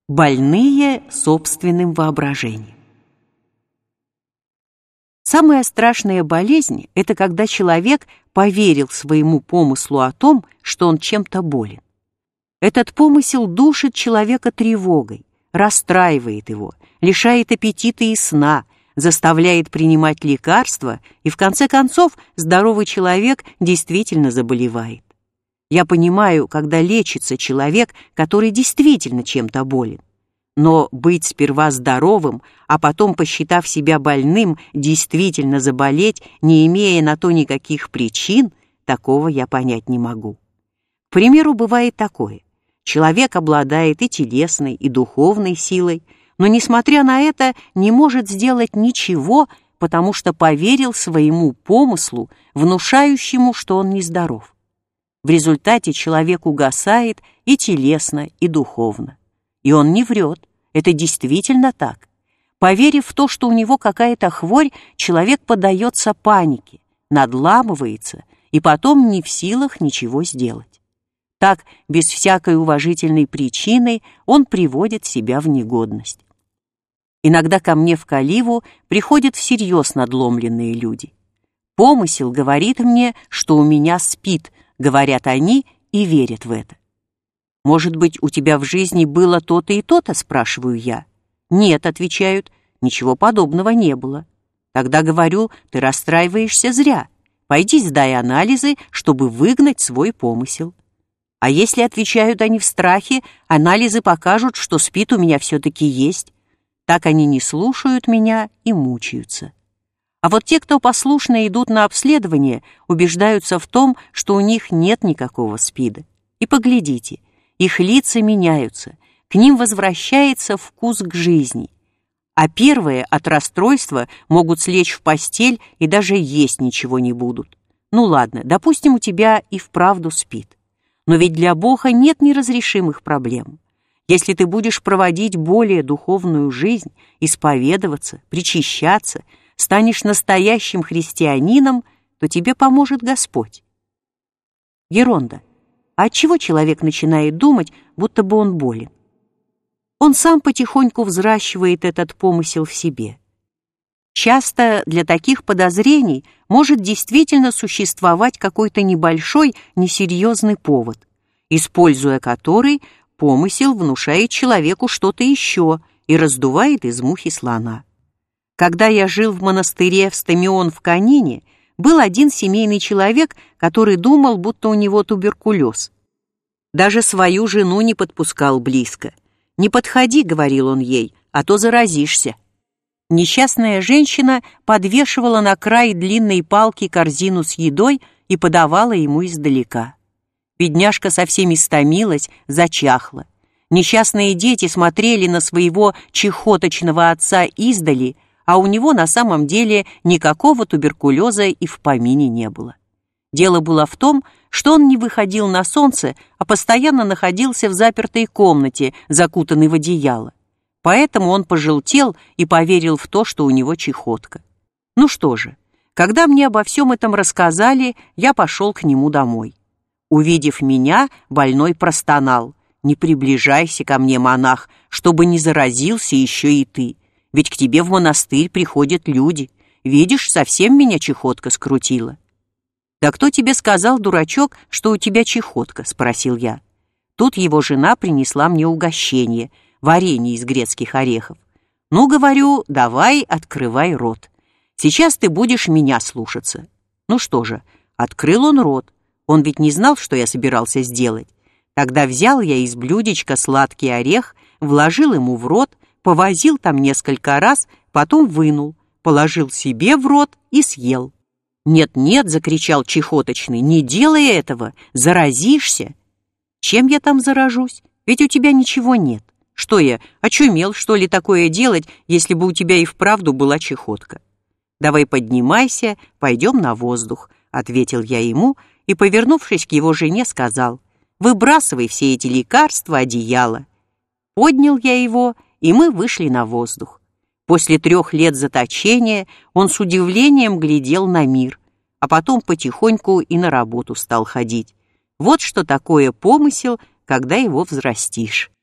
Больные собственным воображением. Самая страшная болезнь – это когда человек поверил своему помыслу о том, что он чем-то болен. Этот помысел душит человека тревогой, расстраивает его, лишает аппетита и сна, заставляет принимать лекарства, и в конце концов здоровый человек действительно заболевает. Я понимаю, когда лечится человек, который действительно чем-то болен. Но быть сперва здоровым, а потом, посчитав себя больным, действительно заболеть, не имея на то никаких причин, такого я понять не могу. К примеру, бывает такое. Человек обладает и телесной, и духовной силой, но, несмотря на это, не может сделать ничего, потому что поверил своему помыслу, внушающему, что он нездоров. В результате человек угасает и телесно, и духовно. И он не врет, это действительно так. Поверив в то, что у него какая-то хворь, человек поддается панике, надламывается и потом не в силах ничего сделать. Так, без всякой уважительной причины, он приводит себя в негодность. Иногда ко мне в Каливу приходят всерьез надломленные люди. Помысел говорит мне, что у меня спид, говорят они и верят в это. «Может быть, у тебя в жизни было то-то и то-то?» — спрашиваю я. «Нет», — отвечают, — «ничего подобного не было». Тогда говорю, ты расстраиваешься зря. Пойди сдай анализы, чтобы выгнать свой помысел. А если, отвечают они в страхе, анализы покажут, что СПИД у меня все-таки есть. Так они не слушают меня и мучаются. А вот те, кто послушно идут на обследование, убеждаются в том, что у них нет никакого СПИДа. И поглядите, их лица меняются, к ним возвращается вкус к жизни. А первые от расстройства могут слечь в постель и даже есть ничего не будут. Ну ладно, допустим, у тебя и вправду СПИД. Но ведь для Бога нет неразрешимых проблем. Если ты будешь проводить более духовную жизнь, исповедоваться, причащаться, станешь настоящим христианином, то тебе поможет Господь. Геронда. А отчего человек начинает думать, будто бы он болен? Он сам потихоньку взращивает этот помысел в себе. Часто для таких подозрений может действительно существовать какой-то небольшой, несерьезный повод, используя который помысел внушает человеку что-то еще и раздувает из мухи слона. Когда я жил в монастыре в Стамион в Канине, был один семейный человек, который думал, будто у него туберкулез. Даже свою жену не подпускал близко. «Не подходи», — говорил он ей, — «а то заразишься». Несчастная женщина подвешивала на край длинной палки корзину с едой и подавала ему издалека. Бедняжка совсем истомилась, зачахла. Несчастные дети смотрели на своего чехоточного отца издали, а у него на самом деле никакого туберкулеза и в помине не было. Дело было в том, что он не выходил на солнце, а постоянно находился в запертой комнате, закутанный в одеяло. Поэтому он пожелтел и поверил в то, что у него чехотка. Ну что же, когда мне обо всем этом рассказали, я пошел к нему домой. Увидев меня, больной простонал: «Не приближайся ко мне, монах, чтобы не заразился еще и ты. Ведь к тебе в монастырь приходят люди. Видишь, совсем меня чехотка скрутила». «Да кто тебе сказал, дурачок, что у тебя чехотка?» — спросил я. Тут его жена принесла мне угощение, варенье из грецких орехов. «Ну, говорю, давай, открывай рот. Сейчас ты будешь меня слушаться». Ну что же, открыл он рот. Он ведь не знал, что я собирался сделать. Тогда взял я из блюдечка сладкий орех, вложил ему в рот, повозил там несколько раз, потом вынул, положил себе в рот и съел. «Нет-нет», — закричал чехоточный, — «не делай этого, заразишься». «Чем я там заражусь? Ведь у тебя ничего нет. Что я, очумел, что ли, такое делать, если бы у тебя и вправду была чехотка?» «Давай поднимайся, пойдем на воздух», — ответил я ему и, повернувшись к его жене, сказал: «Выбрасывай все эти лекарства, одеяло». Поднял я его, и мы вышли на воздух. После 3 лет заточения он с удивлением глядел на мир, а потом потихоньку и на работу стал ходить. Вот что такое помысел, когда его взрастишь.